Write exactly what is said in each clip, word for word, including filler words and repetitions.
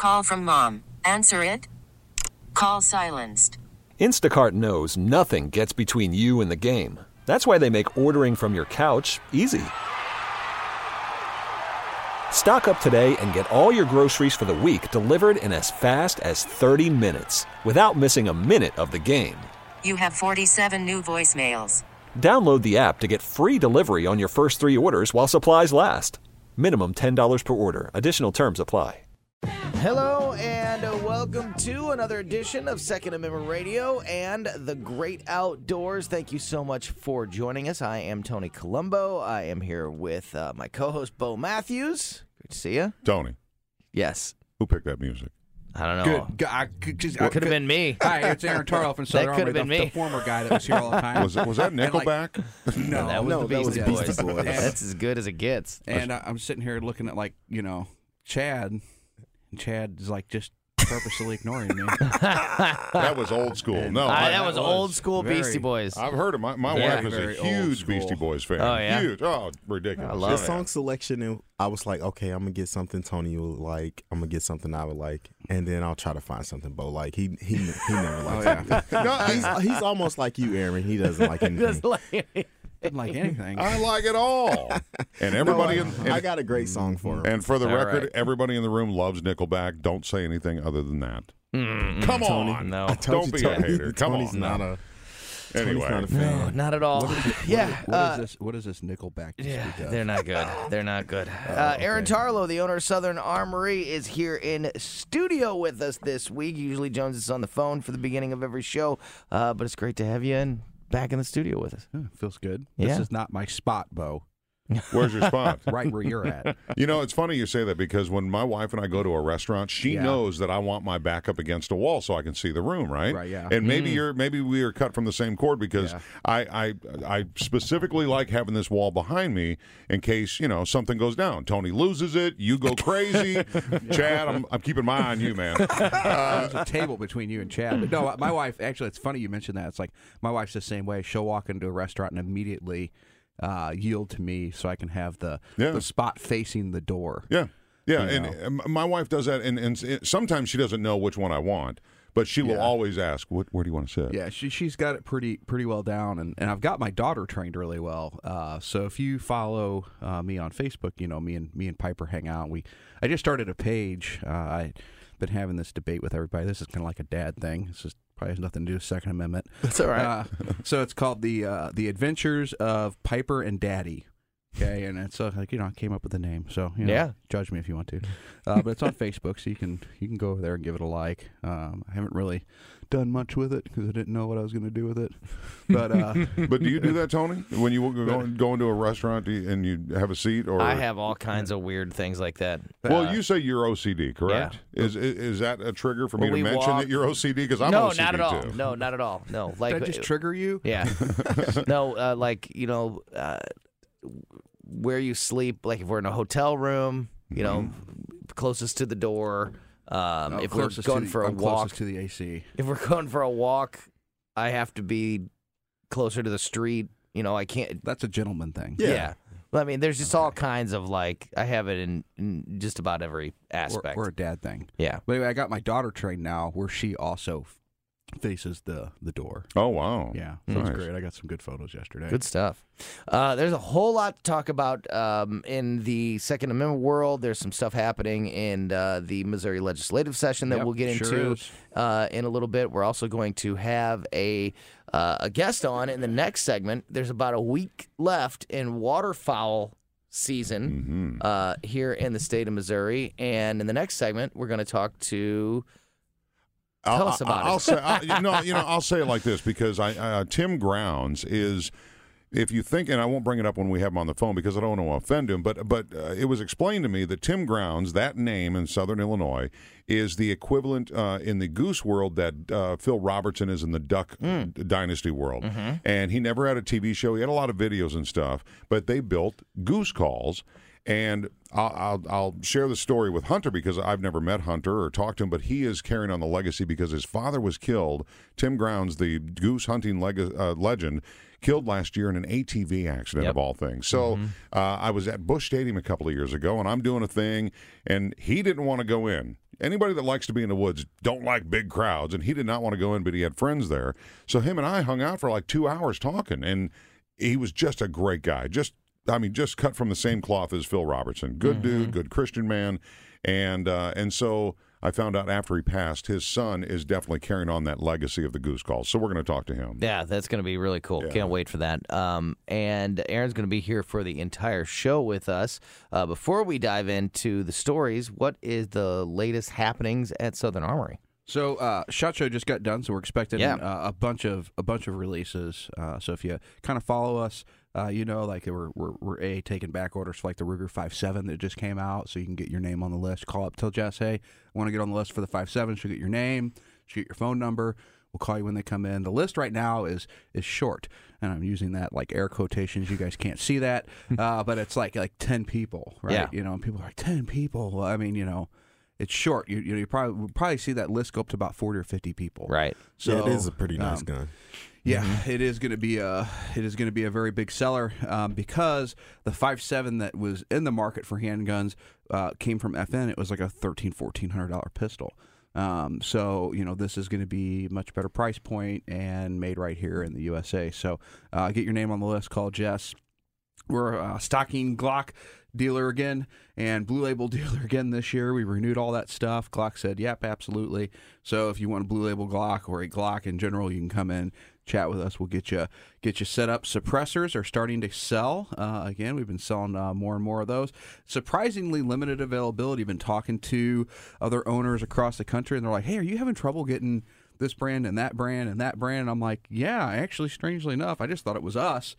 Call from mom. Answer it. Call silenced. Instacart knows nothing gets between you and the game. That's why they make ordering from your couch easy. Stock up today and get all your groceries for the week delivered in as fast as thirty minutes without missing a minute of the game. You have forty-seven new voicemails. Download the app to get free delivery on your first three orders while supplies last. Minimum ten dollars per order. Additional terms apply. Hello and uh, welcome to another edition of Second Amendment Radio and the Great Outdoors. Thank you so much for joining us. I am Tony Colombo. I am here with uh, my co-host, Bo Matthews. Great to see you. Tony. Yes. Who picked that music? I don't know. Good. I could just, It could have been me. Hi, it's Aaron Tarloff from Southern That could Armory, have the, been me. the former guy that was here all the time. Was, it, was that Nickelback? No, that was no, the that was Beastie Beastie Boys. Boys. That's as good as it gets. And uh, I'm sitting here looking at, like, you know, Chad, and Chad is, like, just purposely ignoring me. That was old school. No, Ah, I, that was was old school very- Beastie Boys. I've heard of my my Yeah. wife is a Very old huge school. Beastie Boys fan. Oh, yeah? Huge. Oh, ridiculous. I love The it. song selection, and I was like, okay, I'm gonna get something Tony will like. I'm gonna get something I would like, and then I'll try to find something Bo like. He he he never likes it. No, He's, I, he's almost like you, Aaron. He doesn't like anything. Just like- Didn't like anything. I like it all. And everybody No, in, I, I and, got a great song for him. and for the All record, right. everybody in the room loves Nickelback. Don't say anything other than that. Mm, Come Tony. on. No. I told Don't you, be a Tony, hater. Come Tony's on. not a Anyway. Tony's not a no, fan. not at all. yeah. What uh, is this? What is this Nickelback? to Yeah, speak of? they're not good. They're not good. Uh, Aaron okay. Tarlow, the owner of Southern Armory, is here in studio with us this week. Usually Jones is on the phone for the beginning of every show, uh, but it's great to have you in back in the studio with us. Huh, feels good. Yeah. This is not my spot, Bo. Where's your spot? Right where you're at. You know, it's funny you say that because when my wife and I go to a restaurant, she Yeah. knows that I want my back up against a wall so I can see the room, right? Right, yeah. And maybe Mm. you're maybe we are cut from the same cord because Yeah. I, I I specifically like having this wall behind me in case, you know, something goes down. Tony loses it, you go crazy. Chad, I'm I'm keeping my eye on you, man. Uh, There's a table between you and Chad. But no, my wife, actually, it's funny you mentioned that. It's like my wife's the same way. She'll walk into a restaurant and immediately uh, yield to me so I can have the, Yeah. the spot facing the door. yeah. Yeah, You and uh, my wife does that, and, and sometimes she doesn't know which one I want, but she will Yeah. always ask, what, where do you want to sit? Yeah, she, she's got it pretty pretty well down, and, and I've got my daughter trained really well. Uh, so if you follow uh, me on Facebook, you know me and me and Piper hang out. We I just started a page. Uh, I've been having this debate with everybody. This is kind of like a dad thing. This is probably has nothing to do with Second Amendment. That's all right. Uh, so it's called the uh, the Adventures of Piper and Daddy. Okay, and it's uh, like you know I came up with the name, so you know, Yeah. judge me if you want to. Uh, but it's on Facebook, so you can you can go over there and give it a like. Um, I haven't really done much with it because I didn't know what I was going to do with it. But uh, But do you do that, Tony? When you go, go into a restaurant do you- and you have a seat? Or I have all kinds of weird things like that. Well, Uh, you say you're O C D, correct? Is, is is that a trigger for me When to we mention walk- that you're O C D? Because I'm no, O C D not at all. too. No, not at all. No, like did I just trigger you? Yeah. no, uh, like, you know, uh, where you sleep, like if we're in a hotel room, you know, closest to the door. Um, Oh, if we're closest going to the, for a I'm walk, closest to the A C. if we're going for a walk, I have to be closer to the street. You know, I can't. That's a gentleman thing. Yeah. Yeah. Well, I mean, there's just all kinds of like, I have it in, in just about every Or, aspect. or a dad thing. yeah. But anyway, I got my daughter trained now where she also f- faces the, the door. Oh wow. Yeah, so it's Nice. great. I got some good photos yesterday. Good stuff. Uh, there's a whole lot to talk about um, in the Second Amendment world. There's some stuff happening in uh, the Missouri legislative session that Yep, we'll get sure into is. uh, in a little bit. We're also going to have a uh, a guest on in the next segment. There's about a week left in waterfowl season Mhm. uh, here in the state of Missouri, and in the next segment, we're going to talk to. Tell I'll, us about I'll it. say, I, you know, you know, I'll say it like this because I, uh, Tim Grounds is, if you think, and I won't bring it up when we have him on the phone because I don't want to offend him, but but uh, it was explained to me that Tim Grounds, that name in Southern Illinois, is the equivalent uh, in the goose world that uh, Phil Robertson is in the duck dynasty world. And he never had a T V show. He had a lot of videos and stuff, but they built goose calls. And I'll, I'll, I'll share the story with Hunter because I've never met Hunter or talked to him, but he is carrying on the legacy because his father was killed. Tim Grounds, the goose hunting leg- uh, legend, killed last year in an A T V accident Yep. of all things. So uh, I was at Busch Stadium a couple of years ago, and I'm doing a thing, and he didn't want to go in. anybody that likes to be in the woods don't like big crowds, and he did not want to go in, but he had friends there. So him and I hung out for like two hours talking, and he was just a great guy. Just, I mean, just cut from the same cloth as Phil Robertson. Good mm-hmm. dude, good Christian man, and uh, and so I found out after he passed, his son is definitely carrying on that legacy of the Goose Calls. So we're going to talk to him. Yeah, that's going to be really cool. Yeah. Can't wait for that. Um, and Aaron's going to be here for the entire show with us. Uh, before we dive into the stories, what is the latest happenings at Southern Armory? So, uh, SHOT Show just got done, so we're expecting Yeah. uh, a bunch of a bunch of releases. Uh, so if you kind of follow us, uh, you know, like we're we're, we're a taking back orders for like the Ruger five seven that just came out, so you can get your name on the list. Call up, tell Jess, hey, I want to get on the list for the five seven. She'll get your name, she'll get your phone number. We'll call you when they come in. The list right now is is short, and I'm using that like air quotations. You guys can't see that, uh, but it's like like ten people, right? Yeah. You know, and people are like ten people. Well, I mean, you know. It's short. You, you know, you probably we'll probably see that list go up to about forty or fifty people. Right. So yeah, it is a pretty nice um, gun. Yeah, Mm-hmm. it is going to be a it is going to be a very big seller um, because the five seven that was in the market for handguns uh, came from F N. It was like a thirteen fourteen hundred dollar pistol. Um, so you know this is going to be a much better price point and made right here in the U S A. So uh, get your name on the list. Call Jess. We're a stocking Glock dealer again and Blue Label dealer again this year. We renewed all that stuff. Glock said, yep, absolutely. So if you want a Blue Label Glock or a Glock in general, you can come in, chat with us. We'll get you get you set up. Suppressors are starting to sell. Uh, again, we've been selling uh, more and more of those. Surprisingly limited availability. Been talking to other owners across the country, and they're like, hey, are you having trouble getting this brand and that brand and that brand? And I'm like, yeah, actually, strangely enough, I just thought it was us.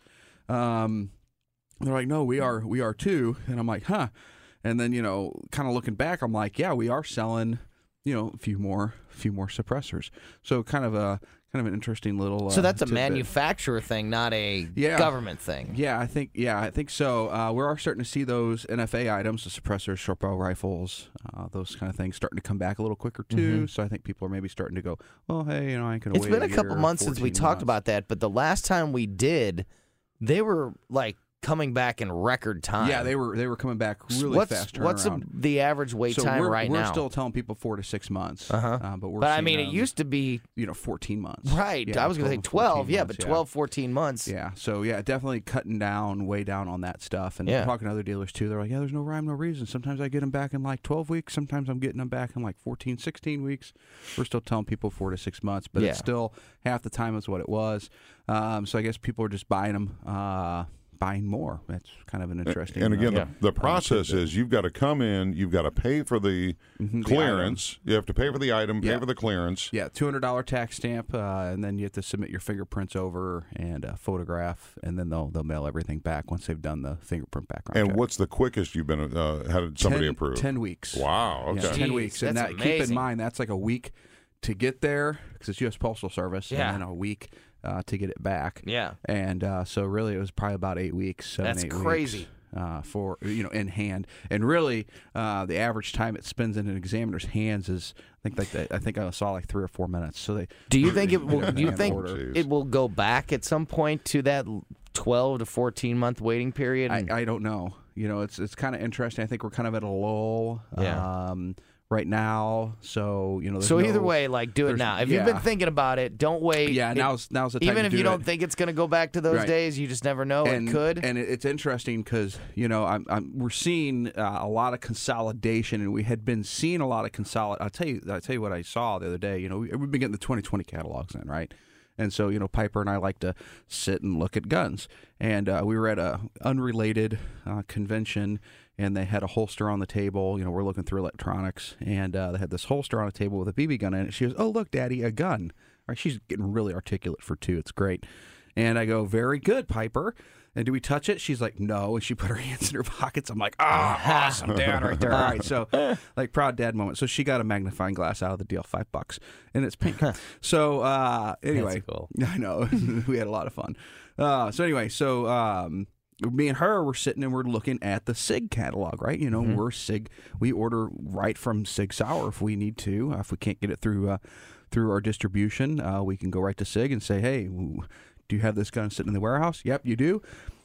Um, they're like, no, we are, we are too. And I'm like, huh. And then, you know, kind of looking back, I'm like, yeah, we are selling, you know, a few more, a few more suppressors. So kind of a, kind of an interesting little. Uh, So that's a tidbit. manufacturer thing, not a Yeah. government thing. Yeah, I think, yeah, I think so. Uh, we are starting to see those N F A items, the suppressors, short barrel rifles, uh, those kind of things starting to come back a little quicker too. Mm-hmm. So I think people are maybe starting to go, oh, hey, you know, I ain't gonna It's wait been a year, couple months since we fourteen talked months. about that, but the last time we did, they were like coming back in record time. Yeah, they were they were coming back really what's, fast turnaround. What's the, the average wait so time we're, right we're now? still telling people four to six months. Uh-huh. Uh, but we're But I seeing mean, it them, used to be you know, fourteen months. right. Yeah, I was going to say and twelve, fourteen yeah, months, but twelve, fourteen months. Yeah, so yeah, definitely cutting down, way down on that stuff. And Yeah. talking to other dealers too, they're like, yeah, there's no rhyme, no reason. Sometimes I get them back in like twelve weeks. Sometimes I'm getting them back in like fourteen, sixteen weeks. We're still telling people four to six months, but Yeah. it's still half the time is what it was. Um, so I guess people are just buying them. Uh, buying more. That's kind of an interesting. And again, uh, the, the process is you've got to come in, you've got to pay for the Mhm, the clearance. You have to pay for the item, pay Yeah. for the clearance. Yeah, two hundred dollar tax stamp, uh, and then you have to submit your fingerprints over and a photograph, and then they'll they'll mail everything back once they've done the fingerprint background And check. what's the quickest you've been uh, had somebody ten, approved? Ten weeks. Wow. Yeah, Okay. ten Jeez, weeks, and that's that keep in amazing. mind that's like a week to get there because it's U S Postal Service, Yeah. and then a week uh, to get it back. Yeah. And uh, so really, it was probably about eight weeks. Seven, That's eight crazy. Weeks, uh, for you know, in hand, and really, uh, the average time it spends in an examiner's hands is, I think, like the, I think I saw like three or four minutes. So they. Do you think it will? Do you Hand think order. it will go back at some point to that twelve to fourteen month waiting period? I, I don't know. You know, it's it's kind of interesting. I think we're kind of at a lull Yeah. um, right now. So you know, there's so either no- way, like do it there's- now. If you've been yeah. thinking about it, don't wait. yeah, It- now's now's the time. even to if do you it. don't think it's going to go back to those Right. days, you just never know. and, it could. and it- it's interesting because you know I'm, I'm we're seeing uh, a lot of consolidation, and we had been seeing a lot of consolidation. I'll tell you, I'll tell you what I saw the other day. You know, we, we've been getting the twenty twenty catalogs in, right? And so, you know, Piper and I like to sit and look at guns. And uh, we were at a unrelated uh, convention, and they had a holster on the table. You know, we're looking through electronics, and uh, they had this holster on a table with a B B gun in it. She goes, "Oh, look, Daddy, a gun." Right? She's getting really articulate for two. It's great. And I go, "Very good, Piper." And do we touch it? She's like, "No." And she put her hands in her pockets. I'm like, "Ah, awesome, Dad, right there." All right, so like proud dad moment. So she got a magnifying glass out of the deal, five bucks, and it's pink. So uh, anyway, That's cool. I know we had a lot of fun. Uh, so anyway, so um, me and her were sitting and we're looking at the SIG catalog, right? You know, Mm-hmm. we're SIG. We order right from Sig Sauer if we need to. Uh, if we can't get it through uh, through our distribution, uh, we can go right to SIG and say, "Hey, w- do you have this gun sitting in the warehouse?" "Yep, you do."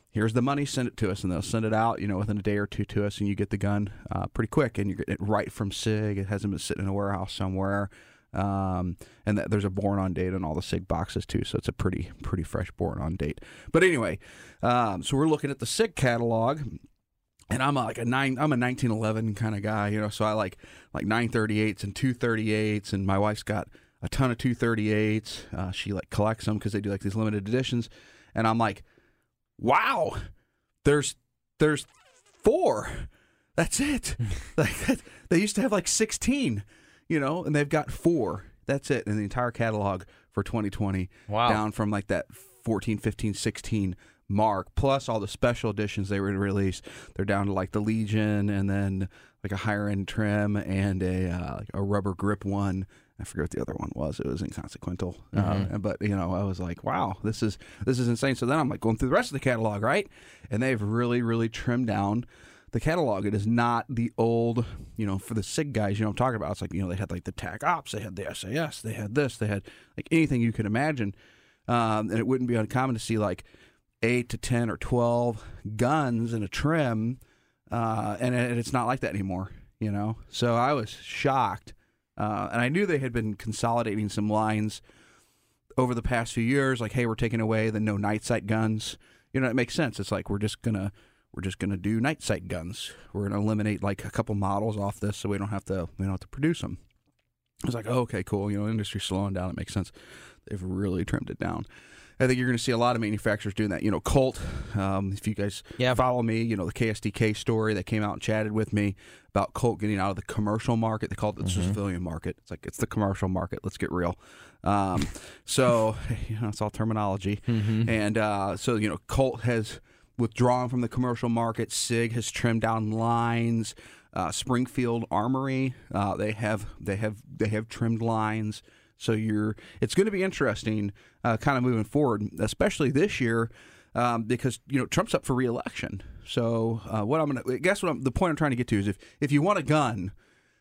here's the money, send it to us, and they'll send it out, you know, within a day or two to us, and you get the gun uh, pretty quick, and you get it right from SIG. It hasn't been sitting in a warehouse somewhere, um, and that, there's a born-on date on all the SIG boxes too, so it's a pretty pretty fresh born-on date. But anyway, um, so we're looking at the SIG catalog. And I'm a, like a nine. I'm a nineteen eleven kind of guy, you know. So I like like nine thirty-eights and two thirty-eights, and my wife's got a ton of two thirty-eights. Uh, she like collects them because they do like these limited editions. And I'm like, wow, there's there's four. That's it. Like they used to have like sixteen, you know, and they've got four. That's it in the entire catalog for twenty twenty. Wow. Down from like that fourteen, fifteen, sixteen mark, plus all the special editions they were released. They're down to like the Legion, and then like a higher end trim and a uh, like a rubber grip one. I forget what the other one was. It was inconsequential. Mm-hmm. Uh, but you know, I was like, wow, this is this is insane. So then I'm like going through the rest of the catalog, right? And they've really, really trimmed down the catalog. It is not the old, you know, for the SIG guys, you know what I'm talking about. It's like, you know, they had like the TAC Ops, they had the S A S, they had this, they had like anything you could imagine. Um, and it wouldn't be uncommon to see like eight to ten or twelve guns in a trim, uh, and it, it's not like that anymore, you know? So I was shocked, uh, and I knew they had been consolidating some lines over the past few years, like, hey, we're taking away the no night sight guns. You know, it makes sense. It's like we're just gonna we're just gonna do night sight guns. We're gonna eliminate like a couple models off this, so we don't have to we don't have to produce them. I was like, oh, okay, cool. You know, industry's slowing down. It makes sense. They've really trimmed it down. I think you're going to see a lot of manufacturers doing that. You know, Colt, um, if you guys yeah. follow me, you know, the K S D K story that came out and chatted with me about Colt getting out of the commercial market. They called it the mm-hmm. civilian market. It's like, it's the commercial market. Let's get real. Um, so, you know, it's all terminology. Mm-hmm. And uh, so, you know, Colt has withdrawn from the commercial market. SIG has trimmed down lines. Uh, Springfield Armory, uh, they have they have they have trimmed lines. So you're, it's going to be interesting, uh, kind of moving forward, especially this year, um, because you know Trump's up for re-election. So uh, what I'm going to, I guess what I'm, the point I'm trying to get to is if if you want a gun,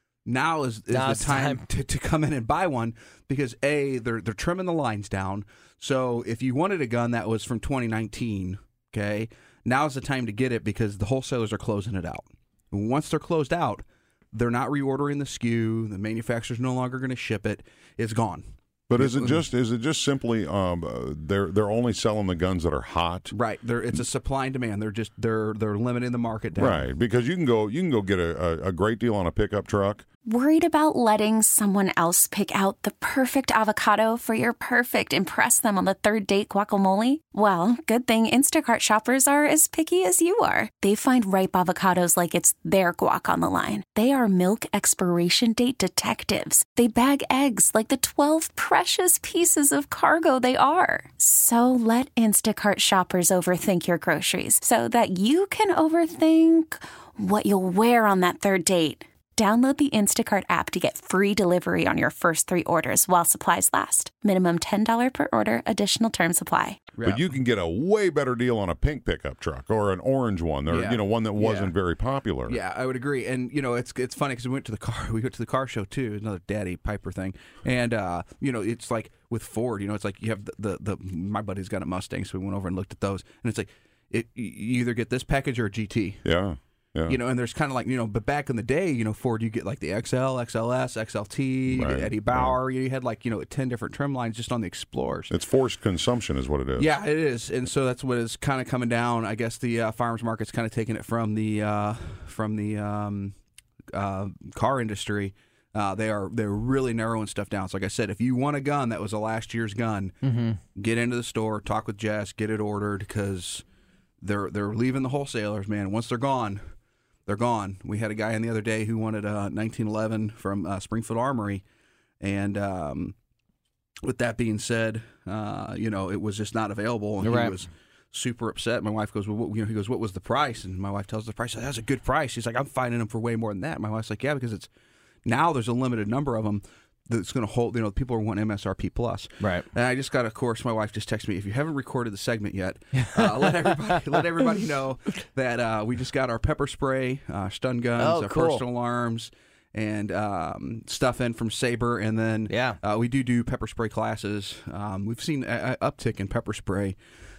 now is, is now the time, time. To, to come in and buy one, because a they're they're trimming the lines down. So if you wanted a gun that was from twenty nineteen, okay, now's the time to get it because the wholesalers are closing it out. And once they're closed out, they're not reordering the S K U. The manufacturer's no longer going to ship it. It's gone. But is it just is it just simply um, uh, they're they're only selling the guns that are hot? Right. They're, it's a supply and demand. They're just they're they're limiting the market down. Right. Because you can go you can go get a, a, a great deal on a pickup truck. Worried about letting someone else pick out the perfect avocado for your perfect impress them on the third date guacamole? Well, good thing Instacart shoppers are as picky as you are. They find ripe avocados like it's their guac on the line. They are milk expiration date detectives. They bag eggs like the twelve precious pieces of cargo they are. So let Instacart shoppers overthink your groceries so that you can overthink what you'll wear on that third date. Download the Instacart app to get free delivery on your first three orders while supplies last. Minimum ten dollars per order. Additional terms apply. But you can get a way better deal on a pink pickup truck or an orange one, or yeah. you know, one that wasn't yeah. very popular. Yeah, I would agree. And you know, it's it's funny because we went to the car. We went to the car show too. Another Daddy Piper thing. And uh, you know, it's like with Ford. You know, it's like you have the the, the my buddy's got a Mustang, so we went over and looked at those. And it's like it, you either get this package or a G T. Yeah. Yeah. You know, and there's kind of like, you know, but back in the day, you know, Ford, you get like the X L, X L S, X L T, you right. get Eddie Bauer. Right. You had like, you know, ten different trim lines just on the Explorers. It's forced consumption is what it is. Yeah, it is. And so that's what is kind of coming down. I guess the uh, farmers market's kind of taking it from the uh, from the um, uh, car industry. Uh, they are they're really narrowing stuff down. So like I said, if you want a gun that was a last year's gun, mm-hmm. get into the store, talk with Jess, get it ordered because they're they're leaving the wholesalers, man. Once they're gone, they're gone. We had a guy in the other day who wanted a nineteen eleven from uh, Springfield Armory, and um, with that being said, uh, you know, it was just not available, and right. he was super upset. My wife goes, well, what, you know, he goes, what was the price? And my wife tells the price. That's a good price. He's like, I'm finding them for way more than that. My wife's like, yeah, because it's now there's a limited number of them that's going to hold. You know, people are wanting M S R P plus. Right. And I just got, of course, my wife just texted me. If you haven't recorded the segment yet, uh, let everybody let everybody know that uh, we just got our pepper spray, uh, stun guns, oh, our cool. personal alarms, and um, stuff in from Saber. And then yeah. uh, we do do pepper spray classes. Um, we've seen an uptick in pepper spray.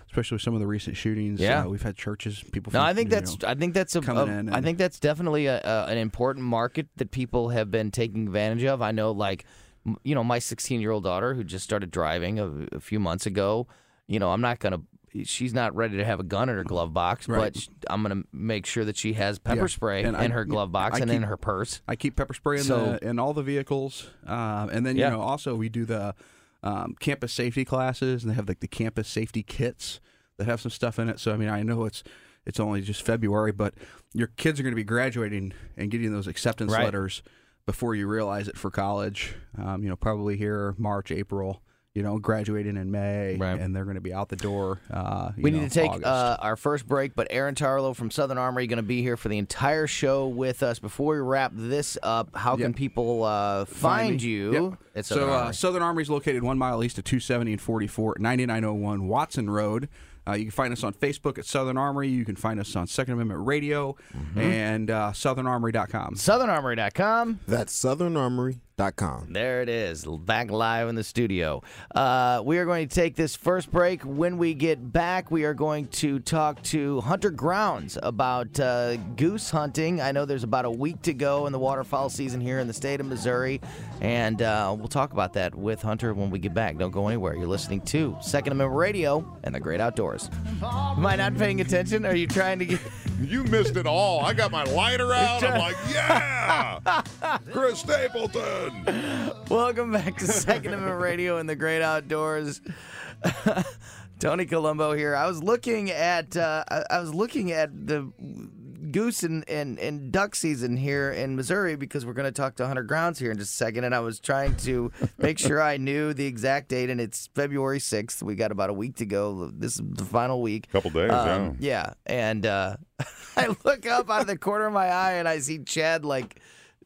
especially with some of the recent shootings. Yeah. uh, we've had churches, people. No, from, I think you that's know, I think that's a, coming a in I and- think that's definitely a, a, an important market that people have been taking advantage of. I know, like, m- you know, my sixteen-year-old daughter who just started driving a, a few months ago. You know, I'm not gonna. She's not ready to have a gun in her glove box, Right. but sh- I'm gonna make sure that she has pepper Yeah. spray And in I- her glove box I and keep- in her purse. I keep pepper spray in, So- the, in all the vehicles, um, and then you Yeah. know also we do the um, campus safety classes, and they have like the campus safety kits that have some stuff in it. So I mean, I know it's it's only just February, but your kids are going to be graduating and getting those acceptance Right. letters before you realize it for college. Um, you know, probably here March, April. You know, graduating in May, Right. and they're going to be out the door. Uh, you We know, need to take August. uh, our first break, but Aaron Tarlow from Southern Armory going to be here for the entire show with us. Before we wrap this up, how can Yep. people uh, find me. you Yep. at Southern so, Armory? uh, Southern Armory is located one mile east of two seventy and forty-four, ninety-nine oh one Watson Road. Uh, you can find us on Facebook at Southern Armory. You can find us on Second Amendment Radio and uh, southern armory dot com. southern armory dot com. That's southern armory dot com. There it is, back live in the studio. Uh, we are going to take this first break. When we get back, we are going to talk to Hunter Grounds about uh, goose hunting. I know there's about a week to go in the waterfowl season here in the state of Missouri, and uh, we'll talk about that with Hunter when we get back. Don't go anywhere. You're listening to Second Amendment Radio and the Great Outdoors. Am I not paying attention? Are you trying to get... You missed it all. I got my lighter out. I'm like, yeah, Chris Stapleton. Welcome back to Second Amendment Radio and the Great Outdoors. Tony Colombo here. I was looking at uh, I, I was looking at the goose and, and, and duck season here in Missouri because we're going to talk to Hunter Grounds here in just a second, and I was trying to make sure I knew the exact date, and it's February sixth. We got about a week to go. This is the final week. Couple days, Um, yeah, and uh, I look up out of the corner of my eye and I see Chad like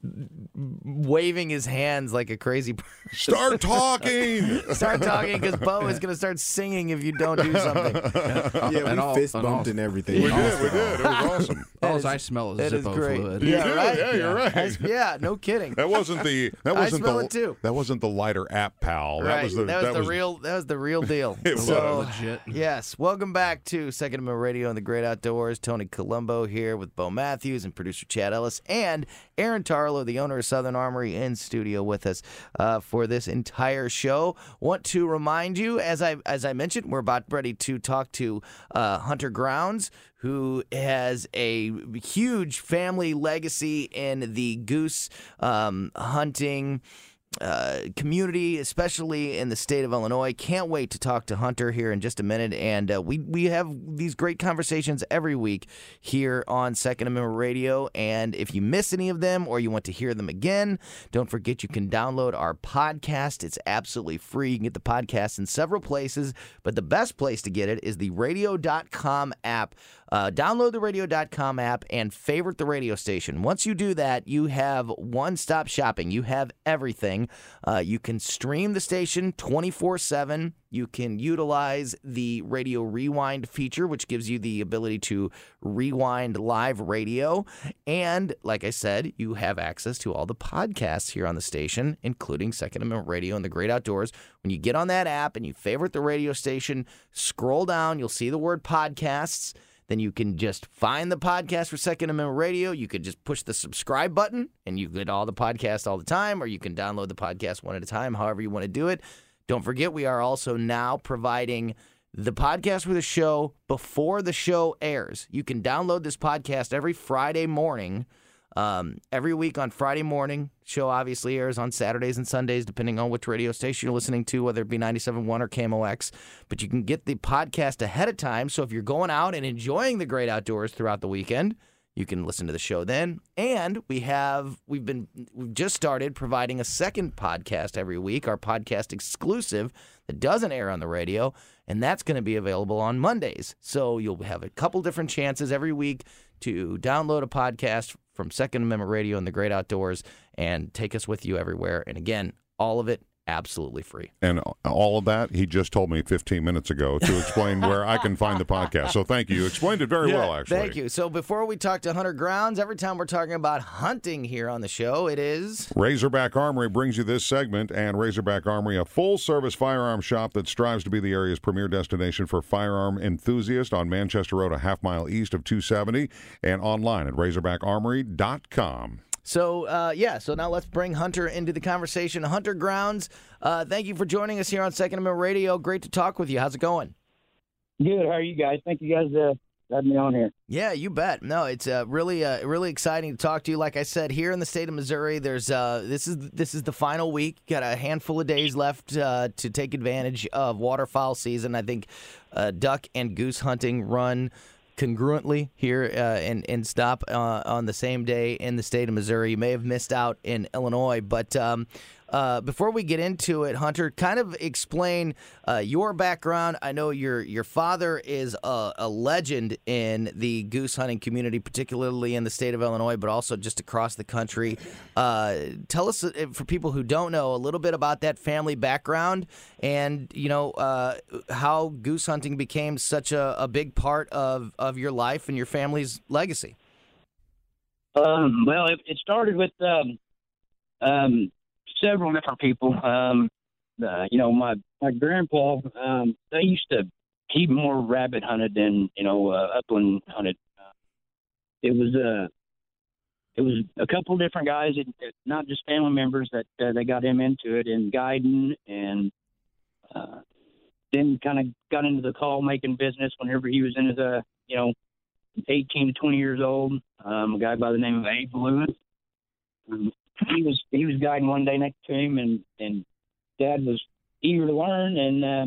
waving his hands like a crazy person. Start talking. Start talking because Bo is going to start singing if you don't do something. Yeah, we And all- fist and bumped all- and everything. We did. We did. It was awesome. All is- I smell is That is Zippo great. fluid. You Yeah, did. right. Yeah, you're right. That's- yeah, no kidding. That wasn't the. That I wasn't smell the. it too. That wasn't the lighter app, pal. That right. was the. that was the real. That was the real deal. It so, was. Legit. Yes, welcome back to Second Amendment Radio and the Great Outdoors. Tony Colombo here with Bo Matthews and producer Chad Ellis and Aaron Tarlow, the owner of Southern Armory, in studio with us uh, for this entire show. Want to remind you, as I as I mentioned, we're about ready to talk to uh, Hunter Grounds, who has a huge family legacy in the goose um, hunting uh, community, especially in the state of Illinois. Can't wait to talk to Hunter here in just a minute. And uh, we, we have these great conversations every week here on Second Amendment Radio. And if you miss any of them or you want to hear them again, don't forget you can download our podcast. It's absolutely free. You can get the podcast in several places, but the best place to get it is the radio dot com app. Uh, download the radio dot com app and favorite the radio station. Once you do that, you have one-stop shopping. You have everything. Uh, you can stream the station twenty-four seven. You can utilize the Radio Rewind feature, which gives you the ability to rewind live radio. And like I said, you have access to all the podcasts here on the station, including Second Amendment Radio and the Great Outdoors. When you get on that app and you favorite the radio station, scroll down, you'll see the word podcasts. Then you can just find the podcast for Second Amendment Radio. You could just push the subscribe button, and you get all the podcasts all the time, or you can download the podcast one at a time, however you want to do it. Don't forget, we are also now providing the podcast for the show before the show airs. You can download this podcast every Friday morning. Um, every week on Friday morning, show obviously airs on Saturdays and Sundays, depending on which radio station you're listening to, whether it be ninety-seven point one or K M O X. But you can get the podcast ahead of time. So if you're going out and enjoying the great outdoors throughout the weekend, you can listen to the show then. And we have we've been we've just started providing a second podcast every week, our podcast exclusive that doesn't air on the radio, and that's going to be available on Mondays. So you'll have a couple different chances every week to download a podcast from Second Amendment Radio and the Great Outdoors and take us with you everywhere. And again, all of it absolutely free. And all of that, he just told me fifteen minutes ago to explain where I can find the podcast. So thank you. You explained it very Yeah, well, actually. Thank you. So before we talk to Hunter Grounds, every time we're talking about hunting here on the show, it is... Razorback Armory brings you this segment, and Razorback Armory, a full-service firearm shop that strives to be the area's premier destination for firearm enthusiasts on Manchester Road, a half mile east of two seventy, and online at razorback armory dot com. So, uh, yeah, so now let's bring Hunter into the conversation. Hunter Grounds, uh, thank you for joining us here on Second Amendment Radio. Great to talk with you. How's it going? Good. How are you guys? Thank you guys uh, for having me on here. Yeah, you bet. No, it's uh, really, uh, really exciting to talk to you. Like I said, here in the state of Missouri, there's uh, this is this is the final week. Got a handful of days left uh, to take advantage of waterfowl season. I think uh, duck and goose hunting run congruently here uh, and, and stop uh, on the same day in the state of Missouri. You may have missed out in Illinois, but um, uh, before we get into it, Hunter, kind of explain uh, your background. I know your your father is a, a legend in the goose hunting community, particularly in the state of Illinois, but also just across the country. Uh, tell us, uh, for people who don't know, a little bit about that family background and, you know, uh, how goose hunting became such a, a big part of, of your life and your family's legacy. Um, well, it, it started with um, um, several different people. Um, uh, you know, my, my grandpa, um, they used to, he more rabbit hunted than, you know, uh, upland hunted. Uh, it was uh, it was a couple different guys, it, it, not just family members, that uh, they got him into it, and guiding, and uh, then kind of got into the call making business whenever he was in his, uh, you know, eighteen to twenty years old. Um, a guy by the name of Abe Lewis. Um, he was he was guiding one day next to him, and, and Dad was eager to learn, and uh,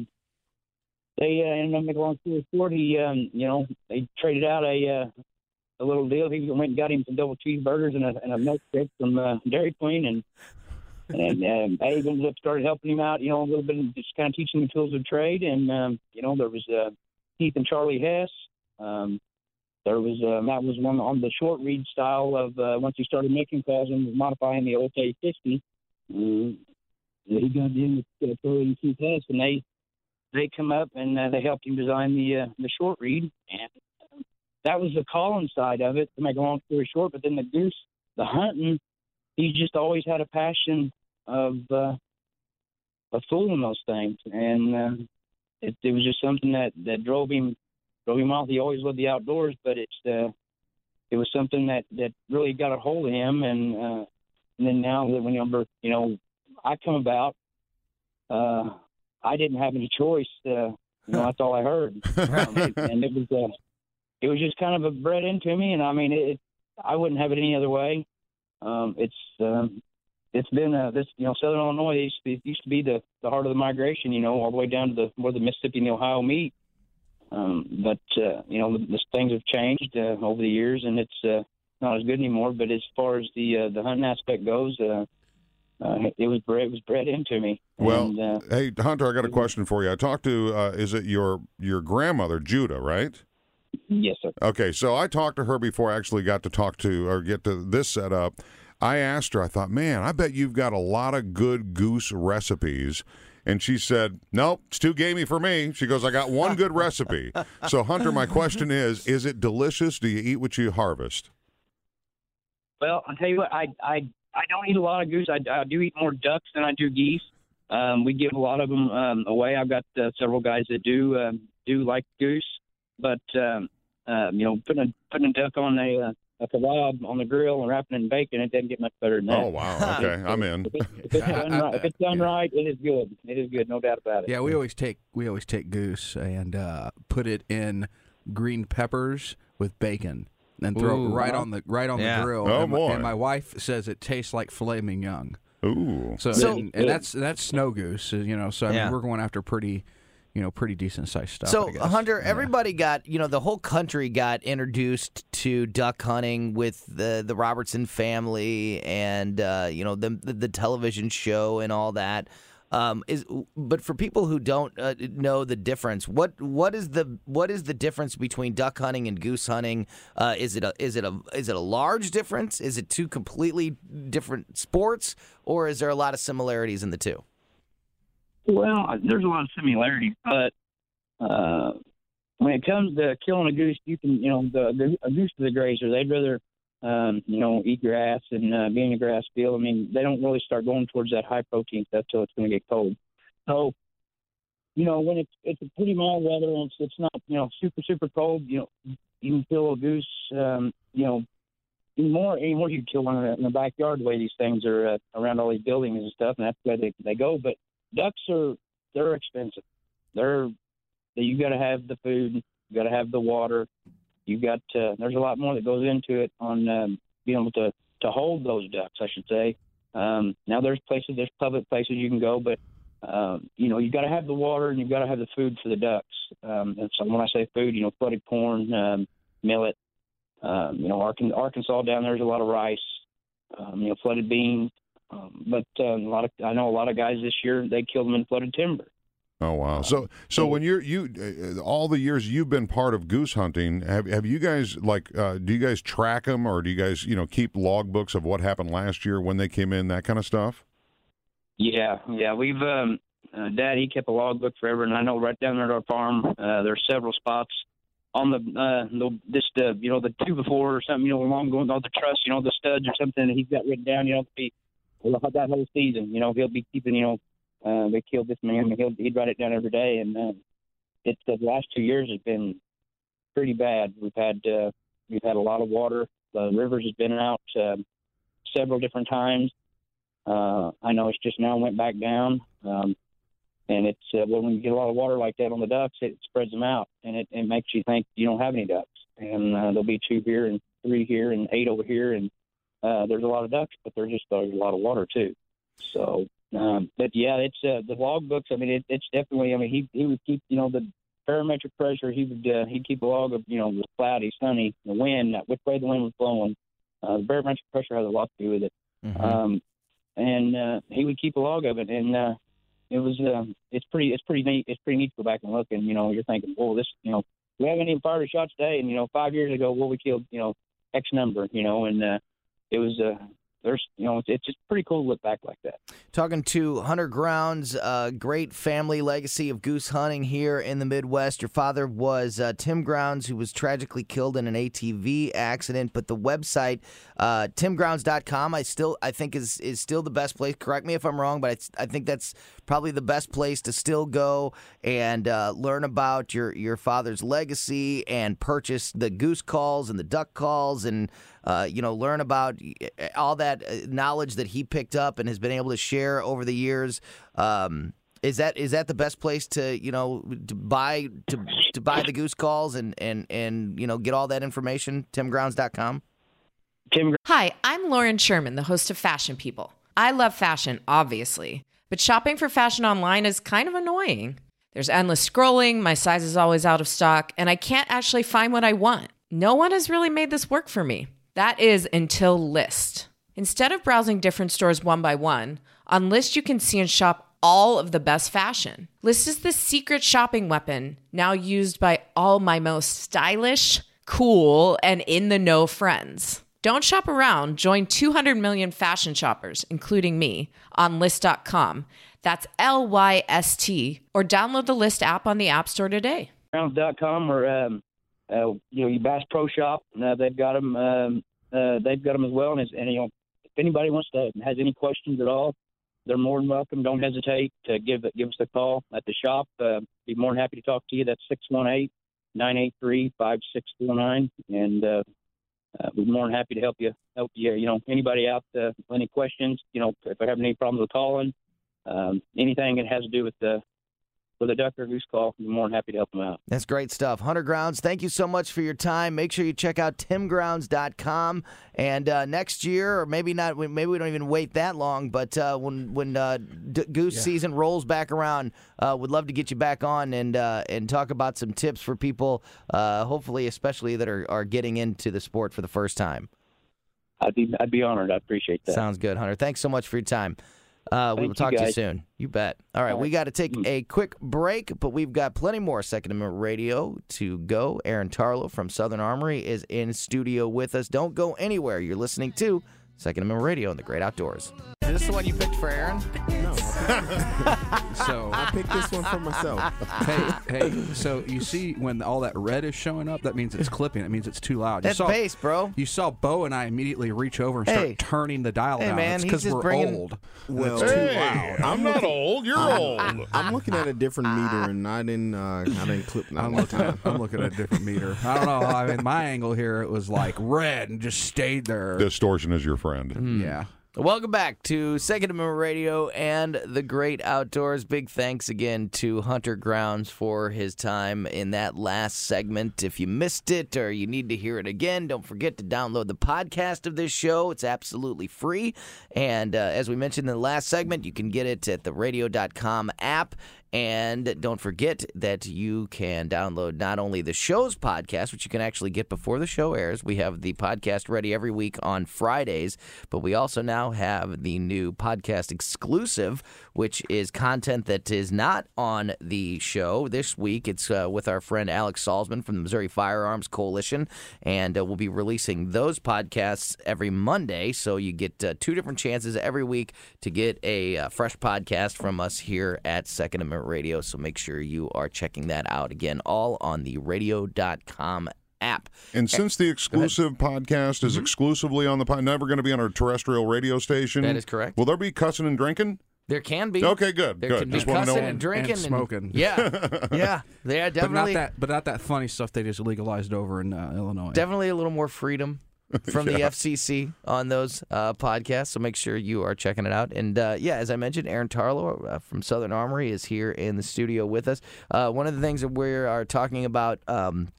they uh, ended up making a long story short. He, um, you know, they traded out a uh, a little deal. He went and got him some double cheeseburgers and a, and a milkshake from uh, Dairy Queen, and and um, Abe ended up started helping him out, you know, a little bit, just kind of teaching him the tools of trade. And um, you know, there was uh, Keith and Charlie Hess. Um, There was uh, that was one on the short read style of uh, once he started making calls and modifying the old K fifty. Uh, he got in with uh, Charlie and Keith Hess, and they they come up and uh, they helped him design the uh, the short read, and uh, that was the calling side of it. To make a long story short, but then the goose, the hunting, he just always had a passion of uh, of fooling those things, and uh, it, it was just something that, that drove him. Drove him off. He always loved the outdoors, but it's uh, it was something that, that really got a hold of him. And uh, and then now that whenever you know I come about, uh, I didn't have any choice. Uh, you know, that's all I heard, um, and it was uh, it was just kind of a bred into me. And I mean, it, I wouldn't have it any other way. Um, it's um, it's been uh, this you know Southern Illinois used to, be, used to be the, the heart of the migration. You know, all the way down to the where the Mississippi and the Ohio meet. Um, but, uh, you know, the, the things have changed uh, over the years, and it's uh, not as good anymore. But as far as the uh, the hunting aspect goes, uh, uh, it was bred, it was bred into me. Well, and, uh, hey, Hunter, I got a question for you. I talked to, uh, is it your your grandmother, Judah, right? Yes, sir. Okay, so I talked to her before I actually got to talk to or get to this set up. I asked her, I thought, man, I bet you've got a lot of good goose recipes. And she said, nope, it's too gamey for me. She goes, I got one good recipe. So, Hunter, my question is, is it delicious? Do you eat what you harvest? Well, I'll tell you what, I I, I don't eat a lot of goose. I, I do eat more ducks than I do geese. Um, we give a lot of them um, away. I've got uh, several guys that do um, do like goose. But, um, uh, you know, putting a, putting a duck on a... Uh, a kebab on the grill and wrapping it in bacon, it doesn't get much better than that. Oh, wow. Okay, I'm in. If, it, if, it's done right, if it's done right, it is good. It is good, no doubt about it. Yeah, we always take we always take goose and uh, put it in green peppers with bacon and throw Ooh, it right wow. on the right on Yeah. the grill. Oh, and, my, boy. and my wife says it tastes like filet mignon. Ooh. So, So- and, and that's that's snow goose, you know. So I Yeah. mean, we're going after pretty, you know, pretty decent sized stuff. So, I guess. Hunter, Yeah. everybody got, you know, the whole country got introduced to duck hunting with the the Robertson family and, uh, you know, the, the the television show and all that. Um, is but for people who don't uh, know the difference, what what is the what is the difference between duck hunting and goose hunting? Uh, is it a is it a is it a large difference? Is it two completely different sports, or is there a lot of similarities in the two? Well, there's a lot of similarities, but uh, when it comes to killing a goose, you can, you know, the, the a goose is a grazer. They'd rather, um, you know, eat grass and uh, be in a grass field. I mean, they don't really start going towards that high protein stuff till it's going to get cold. So, you know, when it's it's a pretty mild weather and it's it's not, you know, super super cold, you know, you can kill a goose, um, you know, even more anymore you can kill one in the, in the backyard the way these things are uh, around all these buildings and stuff, and that's where they they go. But ducks are they're expensive. They're you got to have the food, you got to have the water. You got uh, there's a lot more that goes into it on um, being able to to hold those ducks, I should say. Um, now there's places, there's public places you can go, but um, you know you got to have the water and you've got to have the food for the ducks. Um, and so when I say food, you know, flooded corn, um, millet. Um, you know, Arkansas down there's a lot of rice. Um, you know, flooded beans. Um, but uh, a lot of I know a lot of guys this year they killed them in flooded timber. Oh wow! So so when you're you uh, all the years you've been part of goose hunting, have have you guys like uh, do you guys track them or do you guys you know keep logbooks of what happened last year when they came in, that kind of stuff? Yeah, yeah, we've um, uh, Dad he kept a logbook forever, and I know right down there at our farm uh, there's several spots on the uh, the just uh, you know the two before or something you know along going all the truss you know the studs or something that he's got written down you know be that whole season you know he'll be keeping you know. Uh, they killed this man. He'll, he'd write it down every day, and uh, it's the last two years has been pretty bad. We've had uh, we've had a lot of water. The rivers has been out uh, several different times. Uh, I know it's just now went back down, um, and it's uh, well, when you get a lot of water like that on the ducks, it spreads them out, and it, it makes you think you don't have any ducks. And uh, there'll be two here, and three here, and eight over here, and uh, there's a lot of ducks, but there's just there's a lot of water too. So. Um, but yeah, it's uh, the log books. I mean, it, it's definitely. I mean, he he would keep, you know, the barometric pressure. He would uh, he'd keep a log of, you know, the cloudy, sunny, the wind, which way the wind was blowing. Uh, the barometric pressure has a lot to do with it. Mm-hmm. Um, and uh, he would keep a log of it, and uh, it was uh, it's pretty it's pretty neat. It's pretty neat to go back and look, and you know, you're thinking, well, this, you know, we haven't even fired a shot today, and you know, five years ago, well, we killed, you know, X number, you know, and uh, it was. Uh, There's, you know, it's just pretty cool to look back like that. Talking to Hunter Grounds, uh, great family legacy of goose hunting here in the Midwest. Your father was uh, Tim Grounds, who was tragically killed in an A T V accident. But the website, uh, tim grounds dot com, I still I think is is still the best place. Correct me if I'm wrong, but it's, I think that's probably the best place to still go and uh, learn about your your father's legacy and purchase the goose calls and the duck calls and. Uh, you know, learn about all that knowledge that he picked up and has been able to share over the years. Um, is that is that the best place to you know to buy to to buy the goose calls and, and, and you know get all that information? tim grounds dot com. Tim. Hi, I'm Lauren Sherman, the host of Fashion People. I love fashion, obviously, but shopping for fashion online is kind of annoying. There's endless scrolling, my size is always out of stock, and I can't actually find what I want. No one has really made this work for me. That is until List. Instead of browsing different stores one by one, on List you can see and shop all of the best fashion. List is the secret shopping weapon now used by all my most stylish, cool, and in-the-know friends. Don't shop around. Join two hundred million fashion shoppers, including me, on list dot com. That's L Y S T. Or download the List app on the App Store today. Grounds dot com or, um, uh, you know, your Bass Pro Shop, uh, they've got them. Um, uh, they've got them as well. And, and, you know, if anybody wants to, has any questions at all, they're more than welcome. Don't hesitate to give give us a call at the shop. Uh, be more than happy to talk to you. That's six one eight, nine eight three, five six four nine. And uh, uh, we're more than happy to help you. Help you. You know, anybody out uh, any questions? You know, if they're having any problems with calling, um, anything that has to do with the with a duck or goose call, we're more than happy to help them out. That's great stuff. Hunter Grounds, thank you so much for your time. Make sure you check out tim grounds dot com. And uh, next year, or maybe not, maybe we don't even wait that long, but uh, when when uh, d- goose yeah. season rolls back around, uh, we'd love to get you back on and uh, and talk about some tips for people, uh, hopefully especially that are, are getting into the sport for the first time. I'd be I'd be honored. I appreciate that. Sounds good, Hunter. Thanks so much for your time. Uh, we will talk you to you soon. You bet. All right, All right. we got to take a quick break, but we've got plenty more Second Amendment Radio to go. Aaron Tarlow from Southern Armory is in studio with us. Don't go anywhere. You're listening to Second Amendment Radio in the Great Outdoors. Is this the one you picked for Aaron? No. So I picked this one for myself. hey, hey. So you see, when all that red is showing up, that means it's clipping. It means it's too loud. You That's saw, bass, bro. You saw Bo and I immediately reach over and Hey. start turning the dial Hey, down. man, it's he's because just we're bringing- old. Well, it's too Hey, loud. I'm not old. You're old. I'm looking at a different meter, and I didn't. Uh, I didn't clip that I'm one looking, at, time. I'm looking at a different meter. I don't know. I mean, my angle here, it was like red and just stayed there. Distortion is your friend. Yeah. Welcome back to Second Amendment Radio and the Great Outdoors. Big thanks again to Hunter Grounds for his time in that last segment. If you missed it or you need to hear it again, don't forget to download the podcast of this show. It's absolutely free. And uh, as we mentioned in the last segment, you can get it at the radio dot com app. And don't forget that you can download not only the show's podcast, which you can actually get before the show airs. We have the podcast ready every week on Fridays, but we also now have the new podcast exclusive, which is content that is not on the show. This week, it's uh, with our friend Alex Salzman from the Missouri Firearms Coalition, and uh, we'll be releasing those podcasts every Monday, so you get uh, two different chances every week to get a uh, fresh podcast from us here at Second Amendment Radio, so make sure you are checking that out. Again, all on the radio dot com app. And since the exclusive podcast is exclusively on the pod, never going to be on our terrestrial radio station. That is correct. Will there be cussing and drinking? There can be. Okay, good, There good. can be Just wanna cussing know. and drinking And smoking. yeah, yeah. They are But not definitely that, but not that funny stuff they just legalized over in uh, Illinois. definitely a little more freedom from the F C C on those uh, podcasts, so make sure you are checking it out. And uh, yeah, as I mentioned, Aaron Tarlow uh, from Southern Armory is here in the studio with us. Uh, one of the things that we are talking about, um,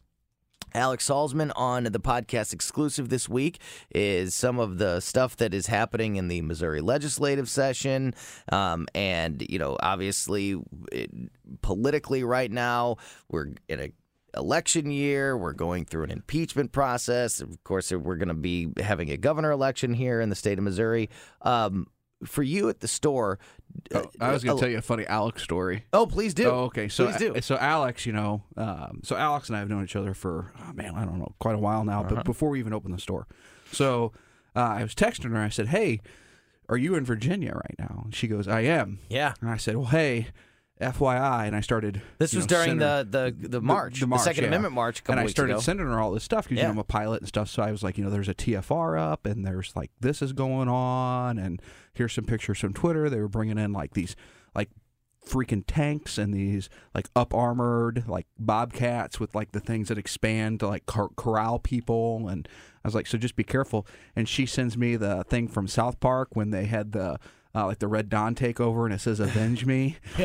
Alex Salzman on the podcast exclusive this week, is some of the stuff that is happening in the Missouri legislative session. Um, and, you know, obviously, it, politically right now, we're in a election year. We're going through an impeachment process. Of course, we're going to be having a governor election here in the state of Missouri. Um, for you at the store, Oh, I was going uh, to tell you a funny Alex story. Oh, please do. Oh, okay. So, please do. so Alex, you know, um, so Alex and I have known each other for, oh, man, I don't know, quite a while now, Uh-huh. but before we even opened the store. So uh, I was texting her. I said, hey, are you in Virginia right now? And she goes, I am. Yeah. And I said, well, hey, F Y I. And I started. This you was know, during sending her- the, the, the march, the, march, Second yeah. Amendment march a couple and I weeks started ago. sending her all this stuff because Yeah. you know I'm a pilot and stuff. So I was like, you know, there's a T F R up, and there's like this is going on, and here's some pictures from Twitter. They were bringing in like these like freaking tanks and these like up armored like bobcats with like the things that expand to like cor- corral people. And I was like, so just be careful. And she sends me the thing from South Park when they had the Uh, like the Red Dawn takeover, and it says "Avenge me." so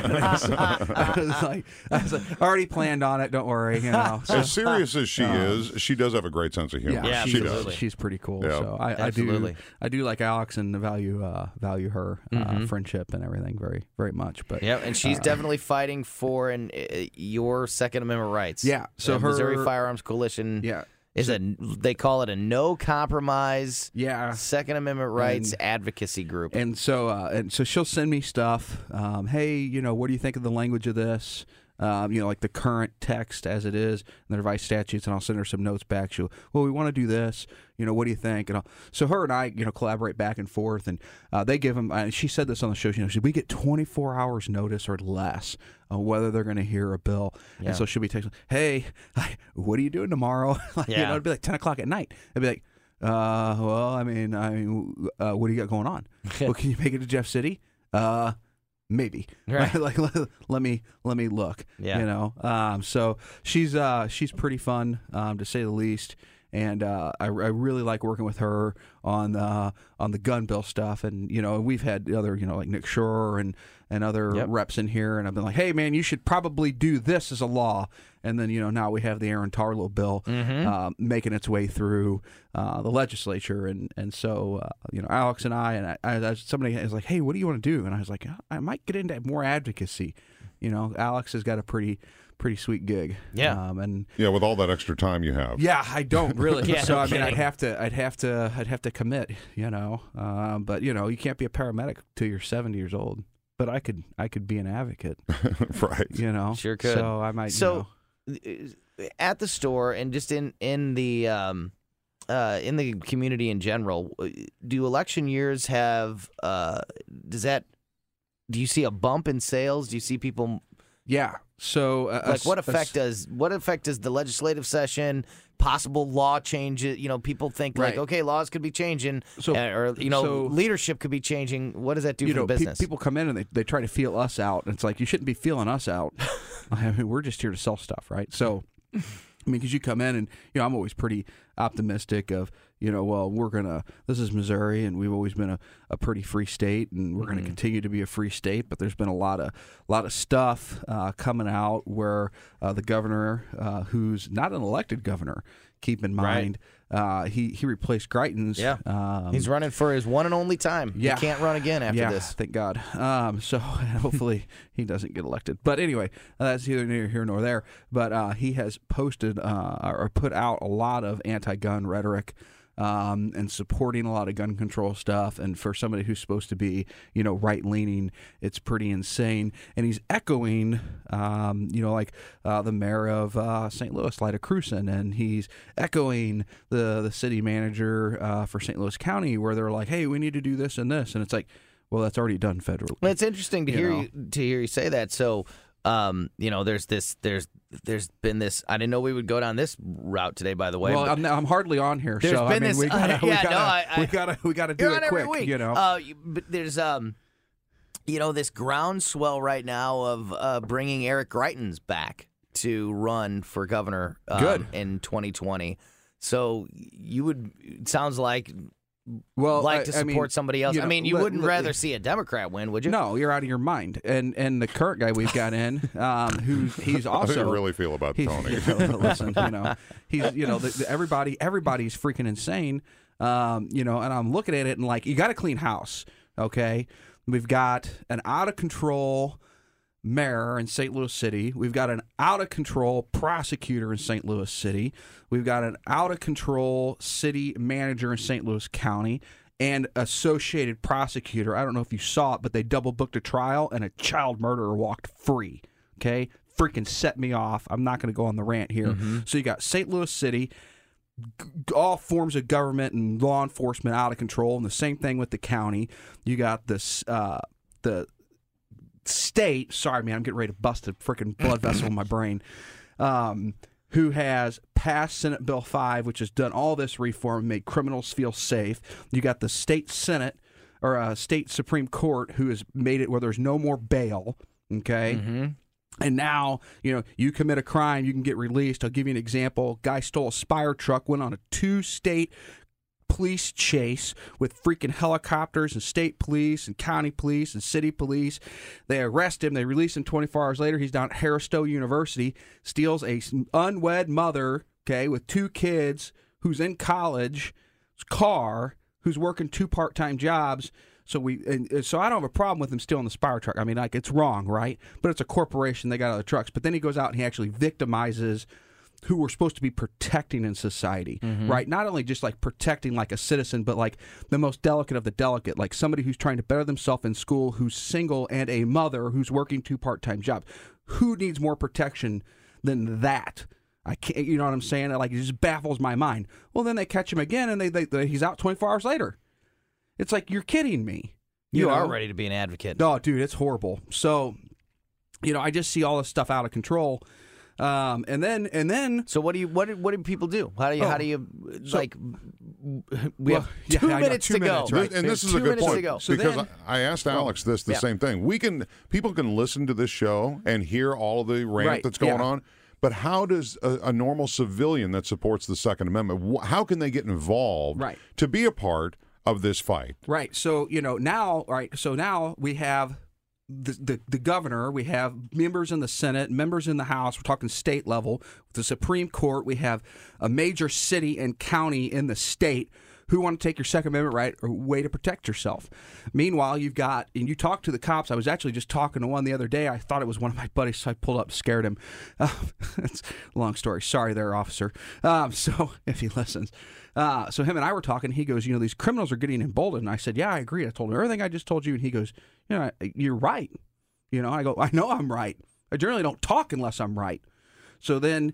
I was like, I was like, already planned on it. Don't worry, you know. So, As serious as she um, is, she does have a great sense of humor. yeah, Yeah, she she absolutely. does. She's pretty cool. Yeah. So I, I Absolutely. do, I do like Alex and value, uh, value her uh, Mhm. friendship and everything very, very much. But Yeah, and she's uh, definitely fighting for an, uh, your Second Amendment rights. Yeah, so the Missouri her- Firearms Coalition yeah, is a they call it a no compromise yeah. Second Amendment rights And- advocacy group. And so, uh, and so she'll send me stuff. Um, hey, you know, what do you think of the language of this? Um, you know, like the current text as it is, and the revised statutes, and I'll send her some notes back. She'll, well, we want to do this. You know, what do you think? And I'll, so her and I, you know, collaborate back and forth, and uh, they give them. And she said this on the show. You know, she said, we get twenty-four hours notice or less on whether they're going to hear a bill. Yeah. And so she'll be texting, hey, hi, what are you doing tomorrow? like, You Yeah. know, it'd be like ten o'clock at night. I'd be like, uh, well, I mean, I mean, uh, what do you got going on? Well, can you make it to Jeff City? Uh, maybe. Right. like let, let me let me look. Yeah. You know. Um. So she's uh she's pretty fun, um, to say the least. And uh, I, I really like working with her on the on the gun bill stuff. And you know, we've had other, you know, like Nick Shore and and other Yep. reps in here, and I've been like, hey man, you should probably do this as a law. And then, you know, now we have the Aaron Tarlow bill Mhm. uh, making its way through uh, the legislature. And, and so, uh, you know, Alex and I, and I, I, somebody is like, hey, what do you want to do? And I was like, I might get into more advocacy. You know, Alex has got a pretty, pretty sweet gig. Yeah. Um, and Yeah, with all that extra time you have. yeah, I don't really. Yeah, so no I mean, I'd kidding. have to, I'd have to, I'd have to commit. You know, um, but you know, you can't be a paramedic till you're seventy years old. But I could, I could be an advocate. Right. You know, Sure could. So I might. So, you know, at the store and just in in the um, uh, in the community in general, do election years have? Uh, does that? Do you see a bump in sales? Do you see people? Yeah. So, uh, like, what a, effect a, does what effect does the legislative session, possible law changes? You know, people think right. like, okay, laws could be changing, so, uh, or you know, so, leadership could be changing. What does that do you for know, the business? Pe- people come in and they, they try to feel us out, and it's like, you shouldn't be feeling us out. I mean, we're just here to sell stuff, right? So, I mean, because you come in and, you know, I'm always pretty optimistic of, you know, well, we're going to, this is Missouri, and we've always been a, a pretty free state, and we're mm-hmm. going to continue to be a free state, but there's been a lot of lot of stuff uh, coming out where uh, the governor, uh, who's not an elected governor, keep in mind, right. uh, he, he replaced Greitens. Yeah. Um, He's running for his one and only time. Yeah. He can't run again after yeah, this. Thank God. Um, so hopefully he doesn't get elected. But anyway, that's either neither here nor there. But uh, he has posted uh, or put out a lot of anti-gun rhetoric. Um, and supporting a lot of gun control stuff. And for somebody who's supposed to be, you know, right-leaning, it's pretty insane. And he's echoing, um, you know, like uh, the mayor of uh, Saint Louis, Lyda Krewson, and he's echoing the, the city manager uh, for Saint Louis County, where they're like, hey, we need to do this and this. And it's like, well, that's already done federally. Well, it's interesting to you hear know? you, to hear you say that. So, um, you know, there's this, there's, there's been this. I didn't know we would go down this route today. By the way, well, I'm, I'm hardly on here, there's so been I mean, this, we gotta, uh, we yeah, gotta, no, I, I, we gotta, we gotta do you're it on quick, every week. you know. Uh, but there's um, you know, this groundswell right now of uh, bringing Eric Greitens back to run for governor. Um, Good. In twenty twenty. So you would. It sounds like. Well, like I, to I support mean, somebody else. you know, I mean, you let- wouldn't let- rather see a Democrat win, would you? No, you're out of your mind. And and the current guy we've got in, um, who's he's How do also you really feel about he's, Tony? You know, listen, you know, he's you know the, the, everybody everybody's freaking insane. Um, you know, and I'm looking at it and like, you got to clean house. Okay, we've got an out of control mayor in Saint Louis City. We've got an out of control prosecutor in Saint Louis City. We've got an out of control city manager in Saint Louis County. And associated prosecutor. I don't know if you saw it, but they double booked a trial, and a child murderer walked free. Okay, freaking set me off. I'm not going to go on the rant here. Mm-hmm. So you got Saint Louis City, g- all forms of government and law enforcement out of control, and the same thing with the county. You got this uh, the state. Sorry, man, I'm getting ready to bust a freaking blood vessel in my brain. Um, who has passed Senate Bill five, which has done all this reform, made criminals feel safe. You got the state Senate, or uh, state Supreme Court, who has made it where there's no more bail, okay? Mm-hmm. And now, you know, you commit a crime, you can get released. I'll give you an example. Guy stole a Spire truck, went on a two-state police chase with freaking helicopters and state police and county police and city police. They arrest him. They release him twenty-four hours later. He's down at Harris-Stowe University, steals a unwed mother, okay, with two kids who's in college, car, who's working two part-time jobs. So we, and so I don't have a problem with him stealing the Spire truck. I mean, like, it's wrong, right? But it's a corporation. They got other trucks. But then he goes out and he actually victimizes who we're supposed to be protecting in society, mm-hmm. right? Not only just like protecting like a citizen, but like the most delicate of the delicate, like somebody who's trying to better themselves in school, who's single, and a mother who's working two part-time jobs. Who needs more protection than that? I can't, you know what I'm saying? Like, it just baffles my mind. Well, then they catch him again, and they, they, they he's out twenty-four hours later. It's like, you're kidding me. You, you are know? ready to be an advocate. No, dude, it's horrible. So, you know, I just see all this stuff out of control. Um, and then, and then. So what do you, what do, what do people do? How do you, Oh, how do you, so- like, we Well, have yeah, two I know, minutes two to minutes, go. right. And this is Two a good minutes to point go. So because then- I I asked Alex this the yeah. same thing. We can people can listen to this show and hear all of the rant Right, that's going yeah. on, but how does a, a normal civilian that supports the Second Amendment, wh- how can they get involved Right. to be a part of this fight? Right. So, you know, now, right. So now we have the, the, the governor, we have members in the Senate, members in the House. We're talking state level. The Supreme Court, we have a major city and county in the state who want to take your Second Amendment right or way to protect yourself. Meanwhile, you've got, and you talk to the cops. I was actually just talking to one the other day. I thought it was one of my buddies, so I pulled up, scared him. Uh, it's a long story. Sorry there, officer. Um, so if he listens. Uh, so him and I were talking. He goes, you know, these criminals are getting emboldened. And I said, yeah, I agree. I told him everything I just told you. And he goes, you know, you're right. You know, I go, I know I'm right. I generally don't talk unless I'm right. So then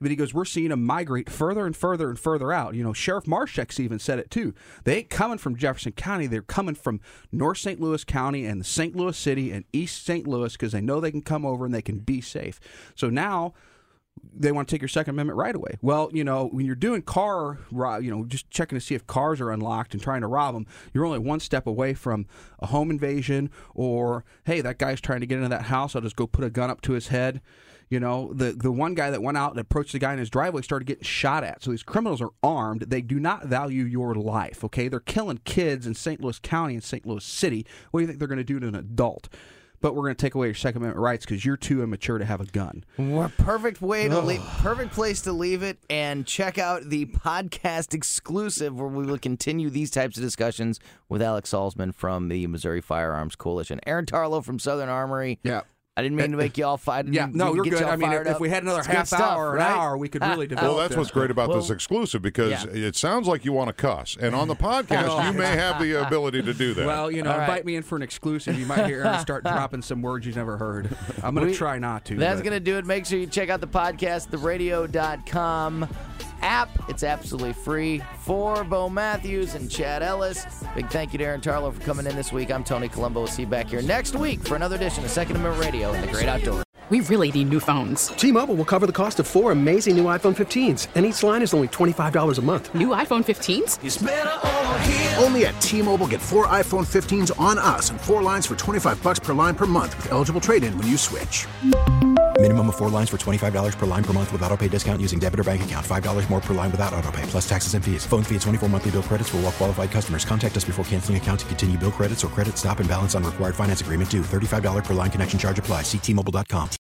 But he goes, we're seeing them migrate further and further and further out. You know, Sheriff Marshek's even said it too. They ain't coming from Jefferson County. They're coming from North Saint Louis County and Saint Louis City and East Saint Louis because they know they can come over and they can be safe. So now they want to take your Second Amendment right away. Well, you know, when you're doing car, you know, just checking to see if cars are unlocked and trying to rob them, you're only one step away from a home invasion or, hey, that guy's trying to get into that house. I'll just go put a gun up to his head. You know, the the one guy that went out and approached the guy in his driveway started getting shot at. So these criminals are armed. They do not value your life, okay? They're killing kids in Saint Louis County and Saint Louis City. What do you think they're going to do to an adult? But we're going to take away your Second Amendment rights because you're too immature to have a gun. Well, perfect way to leave, perfect place to leave it, and check out the podcast exclusive where we will continue these types of discussions with Alex Salzman from the Missouri Firearms Coalition, Aaron Tarlow from Southern Armory. Yeah. I didn't mean to make you all fight. Yeah, no, you're good. I mean, if, if we had another it's half stuff, hour or right? an hour, we could really develop. Well, that's what's great about well, this exclusive because yeah. it sounds like you want to cuss, and on the podcast you may have the ability to do that. Well, you know, all invite right. me in for an exclusive. You might hear Aaron start dropping some words you've never heard. I'm going to try not to. That's but. going to do it. Make sure you check out the podcast, the radio dot com app. It's absolutely free. For Bo Matthews and Chad Ellis, big thank you to Aaron Tarlow for coming in this week. I'm Tony Colombo. We'll see you back here next week for another edition of Second Amendment Radio in the Great Outdoors. We really need new phones. T-Mobile will cover the cost of four amazing new iPhone fifteens, and each line is only twenty-five dollars a month. New iPhone fifteens? It's better over here. Only at T-Mobile, get four iPhone fifteens on us and four lines for twenty-five bucks per line per month with eligible trade-in when you switch. Minimum of four lines for twenty-five dollars per line per month with autopay discount using debit or bank account. five dollars more per line without autopay, plus taxes and fees. Phone fee at twenty-four monthly bill credits for well-qualified customers. Contact us before canceling account to continue bill credits or credit stop and balance on required finance agreement due. thirty-five dollars per line connection charge applies. See T Mobile dot com.